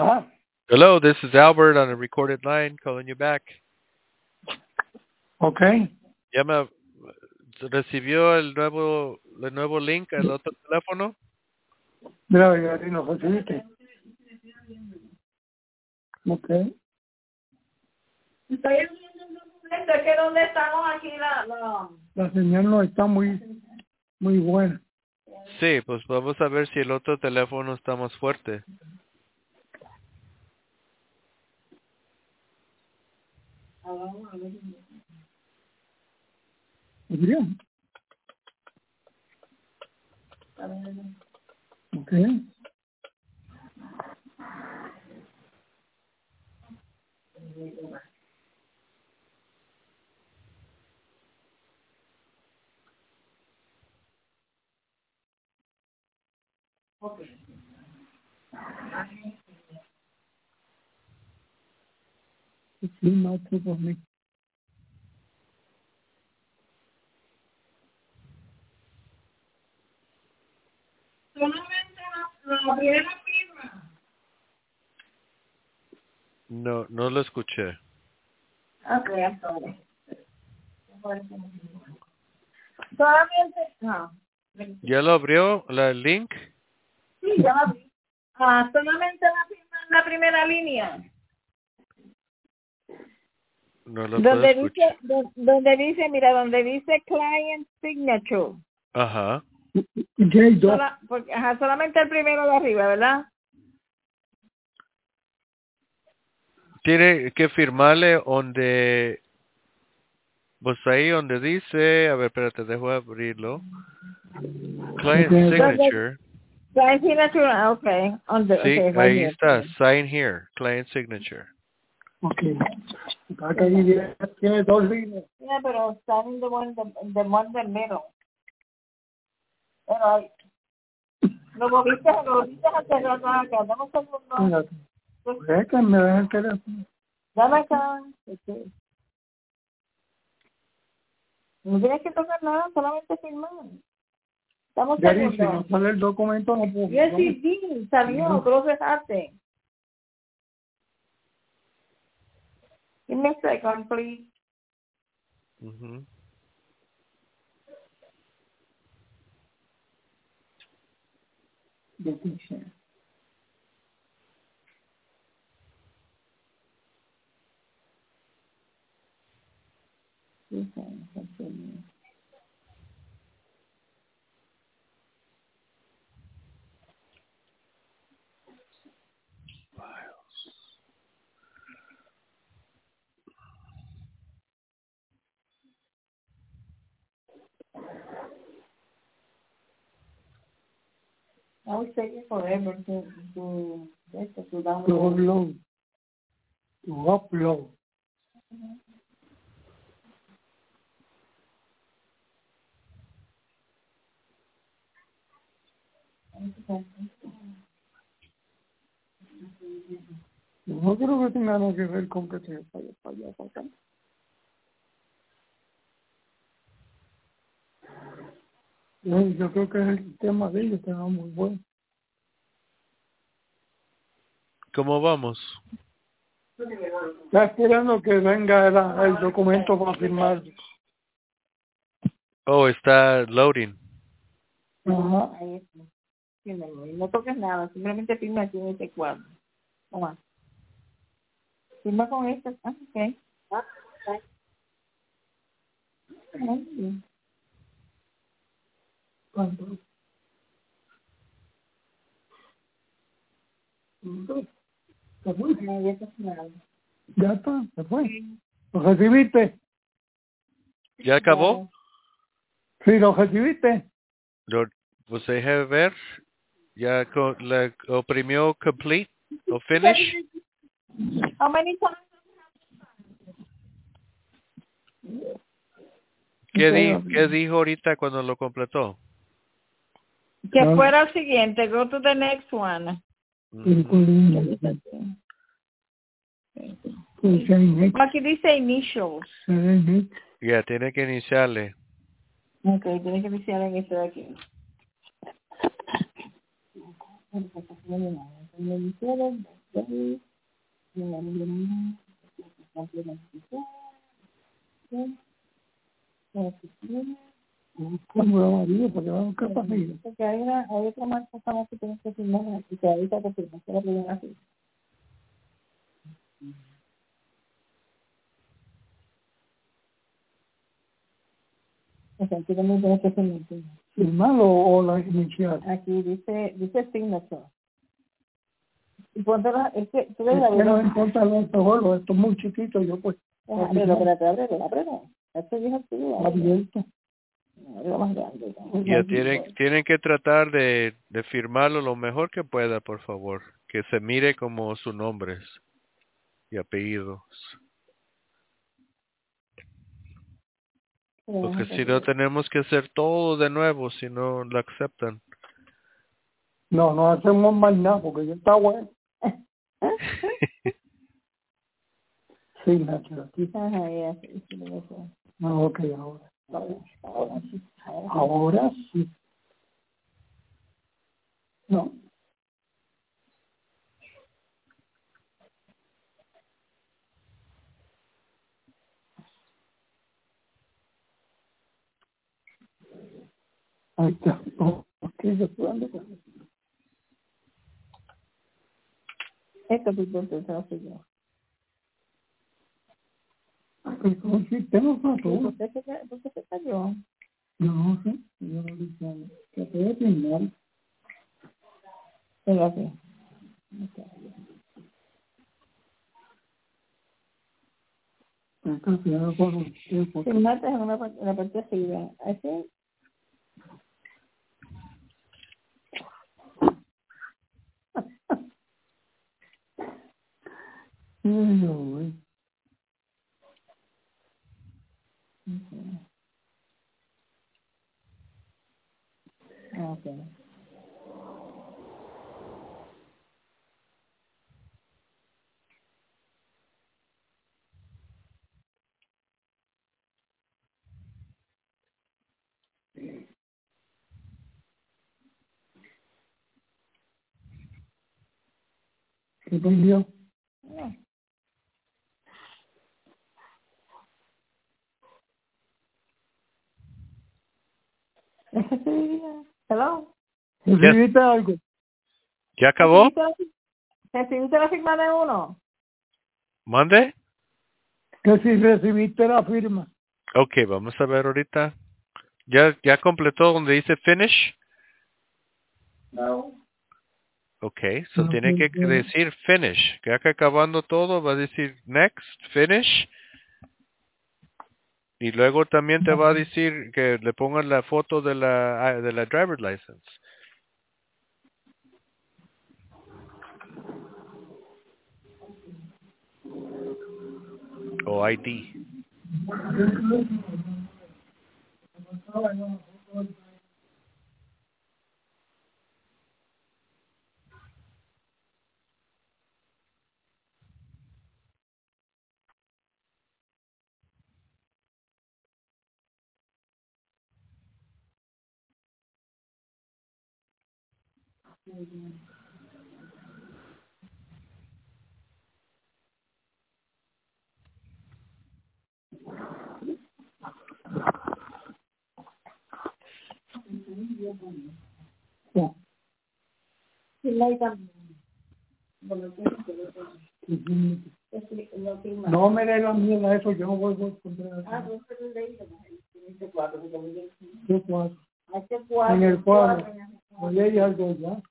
Ajá. Hello, this is Albert on a recorded line calling you back. Ok. ¿Ya me recibió el nuevo link al otro teléfono? Mira, ya lo recibiste. Ok. Estoy haciendo un documento, es que donde estamos aquí La señal no está muy buena. Sí, pues vamos a ver si el otro teléfono está más fuerte. Bien. Ok. Sí, más que por mí. solamente la primera firma. No lo escuché. Ok, sorry. Solamente, no. ¿Ya lo abrió el link? Sí, ya la vi. Solamente la firma en la primera línea. No lo puedo escuchar. Donde dice, mira, donde dice client signature. Ajá. Solamente el primero de arriba, ¿verdad? Tiene que firmarle donde, pues ahí donde dice, a ver, espérate, dejo abrirlo. Client signature. Client signature, okay. Sí, Okay, right ahí here. está, sign here, client signature. Ok. Acá tiene dos líneas. Yeah, pero está en the one that middle. Pero lo moviste hacia atrás acá. Dame un segundo. Espérate. Es que me deja el teléfono. Dame acá. No tienes que tocar nada, solamente firmar. Estamos Ya dice, segundo. no sale el documento, no puedo. Yes, sí, salió, tú lo dejaste. Give me a second, please. Ujú. I was taking forever to To download. upload. No creo que tenga nada que ver con que se vaya para allá, para acá. Yo creo que el sistema de ellos está muy bueno. ¿Cómo vamos? Está esperando que venga el documento para firmar. Oh, está loading. Ajá. Ahí está. Fírmalo, y no toques nada, simplemente firma aquí en este cuadro. Toma. Firma con esta. Ok. Muy bien. ¿Cuánto? ¿Se fue? No, ya está firmado. Ya está, se fue. ¿Lo recibiste? ¿Ya acabó? Sí, lo recibiste. Pues deje ver. ¿Ya le oprimió complete o finish? How many times? ¿Qué dijo ahorita cuando lo completó? Que fuera el siguiente. Go to the next one. Aquí dice initials. Ya, tiene que iniciarle. Ok, tiene que iniciar en este de aquí. Como amarillo, porque va a buscar pastillas. Porque hay otra marca famosa que tienes que firmar y que ahorita te firmas, que la primera así. O sea, tú también tienes que firmar. ¿Firmar o la inicial? Aquí dice signature. Y ponte la, es que tú ves Es la que no vida. importa lo estos esto es muy chiquito, yo pues. Ábrelo. Esto es viejo Abierto. Ábrelo más grande. Ya tienen que tratar de firmarlo lo mejor que pueda, por favor. Que se mire como sus nombres y apellidos. Porque si no tenemos que hacer todo de nuevo si no lo aceptan. No hacemos más nada porque ya está bueno. Sí, Nacho, aquí. Ajá, ya, sí, Ok, ahora sí. No. Ahí está. Ok, yo estoy dando. Esto tipo de trabajo yo. Sí, tengo razón. ¿Por qué se cayó? Yo no sé. Yo no dije que puede firmar. Pero así. Entonces, ya por un tiempo. Firmarte en una parte así, ¿verdad? Así. Güey. Okay. ¿Qué perdió? No. Hello. ¿Recibiste algo? ¿Ya acabó? ¿Recibiste la firma de uno? ¿Mande? Que si recibiste la firma. Ok, vamos a ver ahorita. ¿Ya completó donde dice finish? No. Ok, so No, tiene que decir finish. Ya que acabando todo va a decir next, finish. Y luego también te va a decir que le pongan la foto de la driver's license. O ID. No. No me dé la mierda eso, yo no vuelvo a encontrar. ¿Qué cuatro? En el cuadro. Oye, hay algo ya.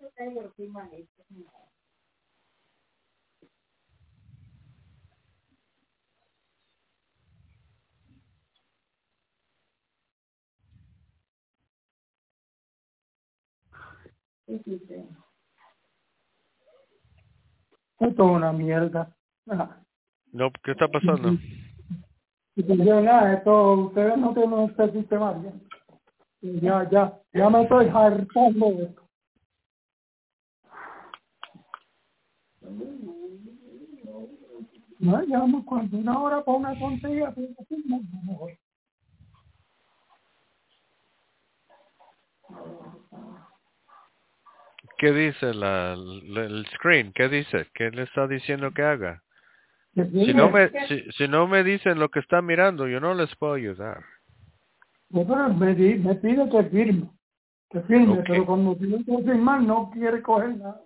Esto es una mierda. No, ¿qué está pasando? Yo nada, esto, ustedes no tienen este sistema bien. Ya me estoy hartando de esto. No, ya me cuando una hora para una tontería, pues así no es mejor. ¿Qué dice el screen? ¿Qué dice? ¿Qué le está diciendo que haga? Que Si no firme. si no me dicen lo que está mirando, yo no les puedo ayudar. Pero me pide que firme. Que firme, Ok. pero cuando tiene que firmar no quiere coger nada.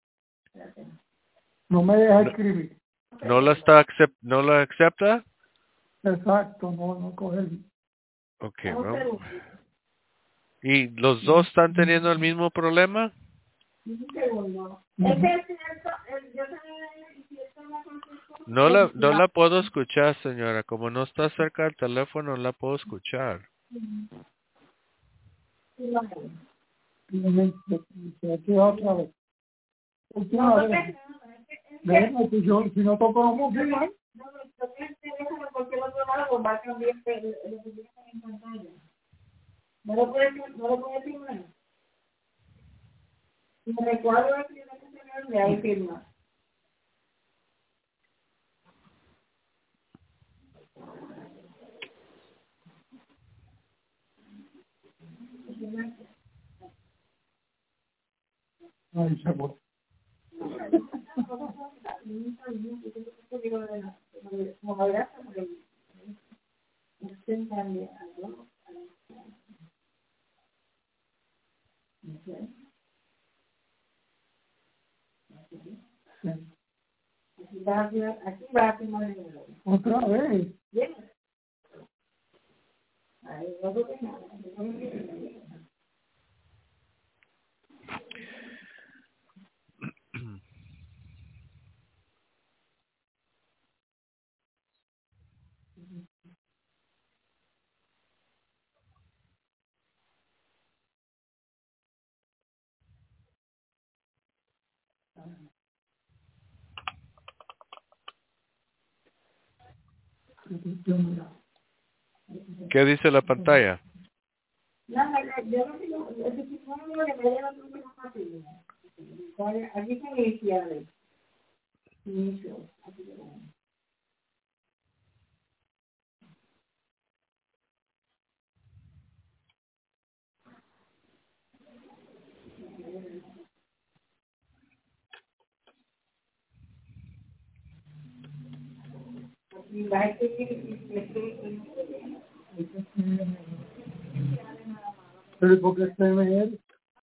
No me deja No, escribir. ¿no la acepta? Exacto, no coger. Ok, vamos. ¿Y los dos están teniendo el mismo problema? Un segundo. Es que es cierto, yo también, si esto no No la puedo escuchar, señora. Como no está cerca del teléfono, no la puedo escuchar. Aquí otra vez. Última vez. Déjame, si no toco, ¿cómo firmar? no, toqué el teléfono porque el otro lado va a cambiar lo que tiene en pantalla. No lo puede firmar. Si me recuerdo de que de ahí firma. Ahí se fue. Aquí va a firmar el número. Otra vez. Bien. Ahí no toque nada. ¿Qué dice la pantalla? Nada, yo no tengo, si no me lo que la próxima fácil. Aquí está iniciales. Inicio. Aquí lo vemos. Aquí va a escribir. Pero porque este me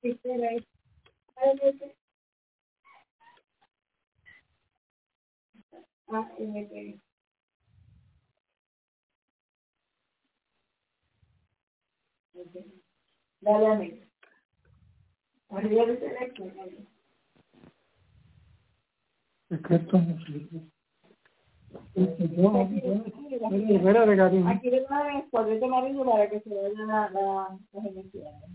Dale a mí. Arriba del teléfono. es que esto no sirve. Espera, cariño. Aquí le van a poner de marido para que se vayan las iniciales.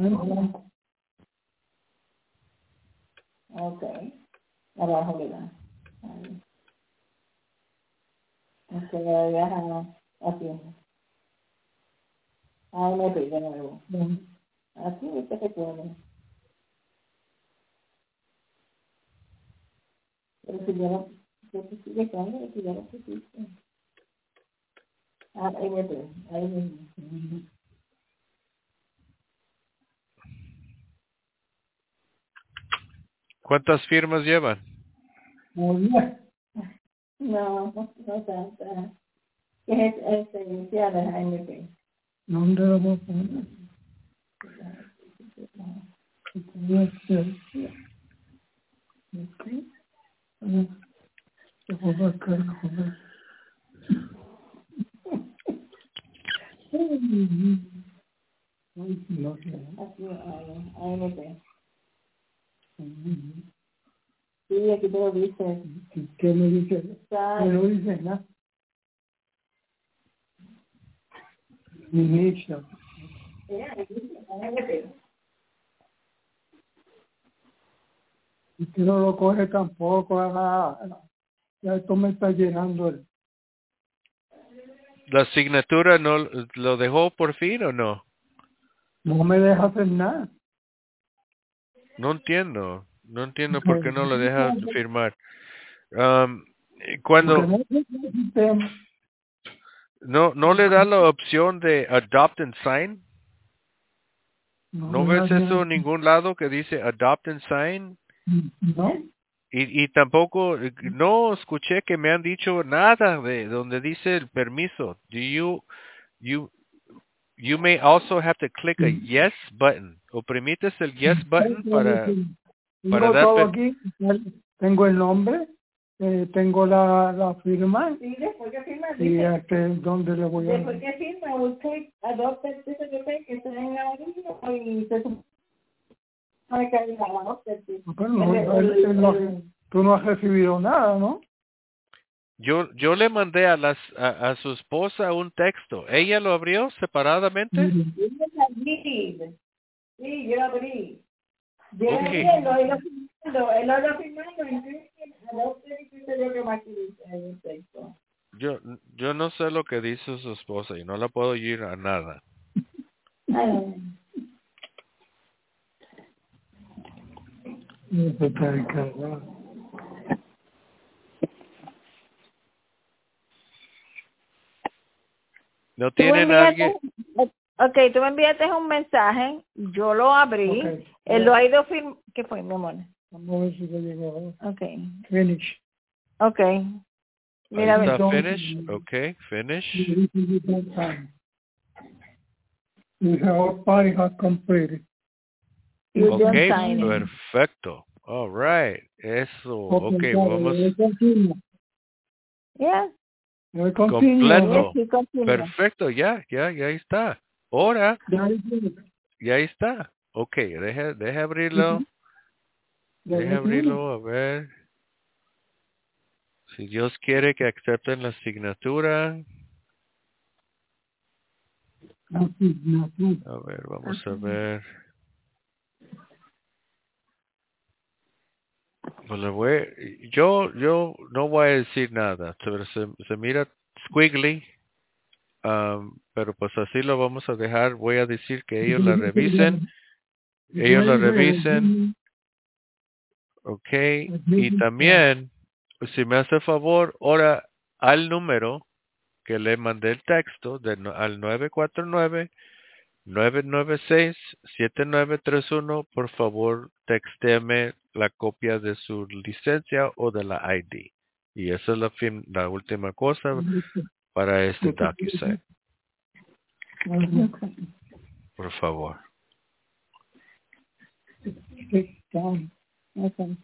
Ok. Abajo le dan. Ahí. Se le dejan así. Ahí me pide de nuevo. Así usted se puede. Pero si yo no, si sigue estando, si yo no pusiste. Ahí me pide. Ahí mismo. ¿Cuántas firmas llevan? Muy bien. No, no tanta. ¿Qué es iniciales? Ahí me pide. ¿Dónde lo voy a poner? Aquí. Se puede buscar, joder. Ay, no sé. Aquí, ahí me pide. Sí, aquí te lo dice. ¿Qué me dice? Está. Me lo dice, ¿no? Inicio. Ahí me pide. Y que no lo coge tampoco. Ya esto me está llenando el... ¿La asignatura no lo dejó por fin o no? No me deja hacer nada. No entiendo. No entiendo por qué no lo deja firmar. Um, Porque cuando no es el sistema. no le da la opción de adopt and sign. ¿No ves eso en ningún lado que dice adopt and sign? No. Y tampoco, no escuché que me han dicho nada de donde dice el permiso. You may also have to click a yes button. Oprimites el yes button para Tengo dar todo aquí. Tengo el nombre, tengo la firma Sí, después que firma, y dice, dónde le voy a después que firma, usted adopta el TCP que está en la orilla y se supone que hay la adopta. Pero no, tú no has recibido nada, ¿no? Yo le mandé a su esposa un texto. ¿Ella lo abrió separadamente? Sí, yo lo abrí. Yo lo Ok. abrí, él lo iba firmando, entonces adopta y qué sé yo qué más que dice en el texto. Yo no sé lo que dice su esposa y no la puedo ir a nada. Eso está encargado. ¿No Tú me tienen alguien? enviaste, tú me enviaste un mensaje, yo lo abrí, Okay. él lo ha ido ¿qué fue, mi amor? Vamos a ver si te llegó. Okay, Finish. okay, mira, Ahí está, Don't- finish. Ok, finish. Our party has completed. you Ok, don't sign it. perfecto. All right. Eso. Ok, vamos Yeah, completo. yes, he continue. Perfecto, ya está. Ahora, ya está. Ok, deja abrirlo. Deja abrirlo, a ver. Si Dios quiere que acepten la asignatura. A ver, vamos a ver. Pues yo no voy a decir nada. Pero se mira squiggly. Pero pues así lo vamos a dejar. Voy a decir que ellos la revisen. Ellos la revisen. Ok. Y también, si me hace favor, ahora al número que le mandé el texto al 949-996-7931, por favor, textéame la copia de su licencia o de la ID. Y esa es la última cosa para este DocuSign. Por favor. Okay.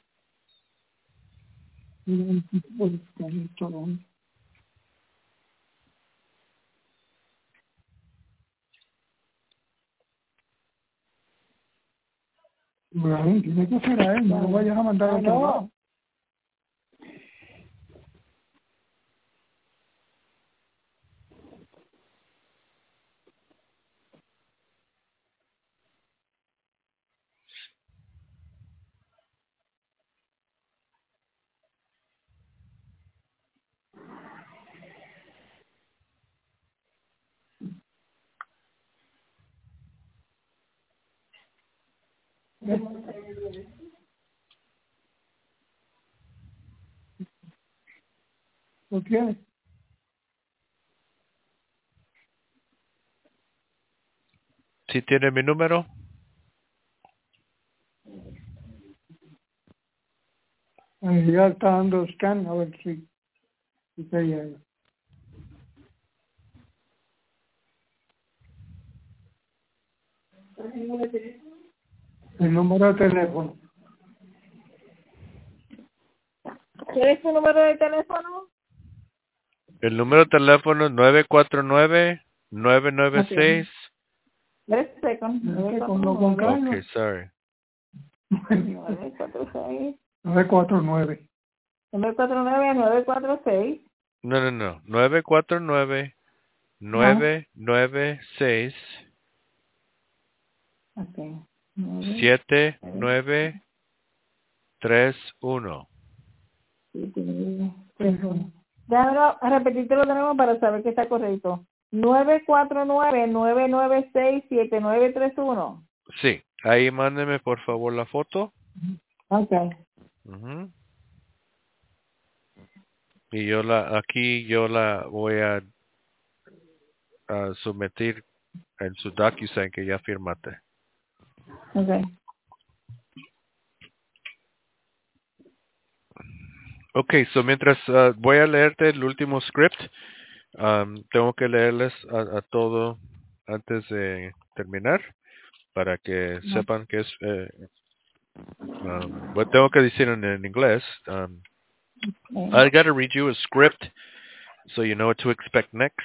Bueno, tiene que ser a él, no lo vayas a mandar a otro No. lado. ¿Lo quieres? ¿Sí tiene mi número? Ya está dando scan, a ver si te llega. El número de teléfono. ¿Quieres tu número de teléfono? El número de teléfono es 949-996. Wait a second. Con calma. Okay, sorry. 946. 949. 949-946. No. 949-996. Okay. 7931. Déjame repetírtelo de nuevo para saber que está correcto. 949-996-7931. Sí, ahí mándeme por favor la foto. Okay. Ujú. Y yo la voy a someter en su DocuSign que ya firmaste. Okay. Okay, so mientras voy a leerte el último script, tengo que leerles a todo antes de terminar para que sepan que es what tengo que decir en inglés. I got to read you a script so you know what to expect next.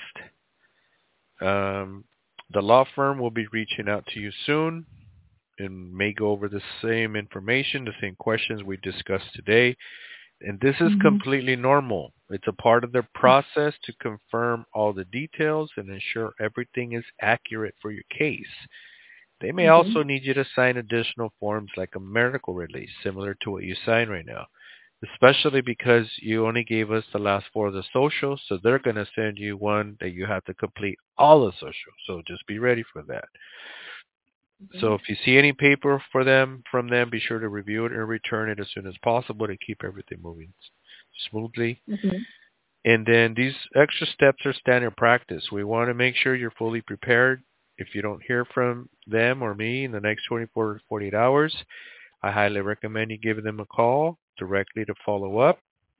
The law firm will be reaching out to you soon and may go over the same information, the same questions we discussed today. And this is completely normal. It's a part of their process to confirm all the details and ensure everything is accurate for your case. They may also need you to sign additional forms like a medical release, similar to what you sign right now, especially because you only gave us the last four of the social, so they're going to send you one that you have to complete all the social. So just be ready for that. So if you see any paper from them, be sure to review it and return it as soon as possible to keep everything moving smoothly. And then these extra steps are standard practice. We want to make sure you're fully prepared. If you don't hear from them or me in the next 24 to 48 hours, I highly recommend you give them a call directly to follow up.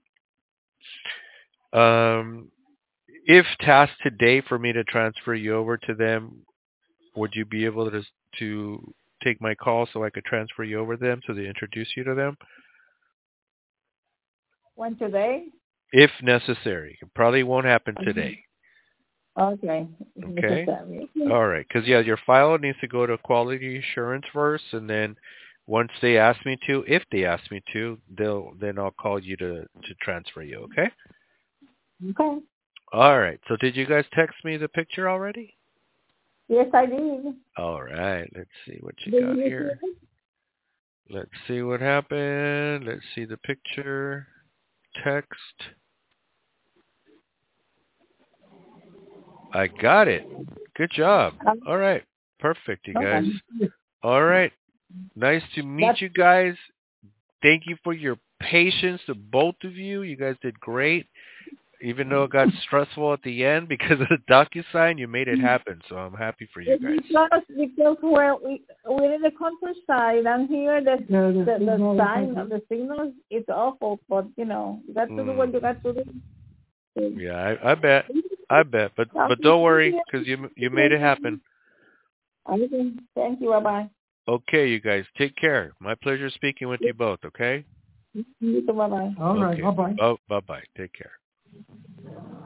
If tasked today for me to transfer you over to them, would you be able to take my call so I could transfer you over to them so they introduce you to them? When today? If necessary. It probably won't happen today. Okay. Okay. All right. Because, your file needs to go to quality assurance first, and then once they ask me to, if they ask me to, then I'll call you to transfer you, okay? Okay. All right. So did you guys text me the picture already? Yes, I did. All right. Let's see what you got here. Let's see what happened. Let's see the picture. Text. I got it. Good job. All right. Perfect, you guys. All right. Nice to meet you guys. Thank you for your patience, the both of you. You guys did great. Even though it got stressful at the end because of the DocuSign, you made it happen. So I'm happy for you guys. Because we're in the countryside, and here the sign of the signals is awful. But you got to do what you got to do. Yeah, I bet. But don't worry, because you made it happen. Okay. Thank you. Bye-bye. Okay, you guys. Take care. My pleasure speaking with you both, okay? You too. Bye-bye. All right. Bye-bye. Oh, bye-bye. Take care.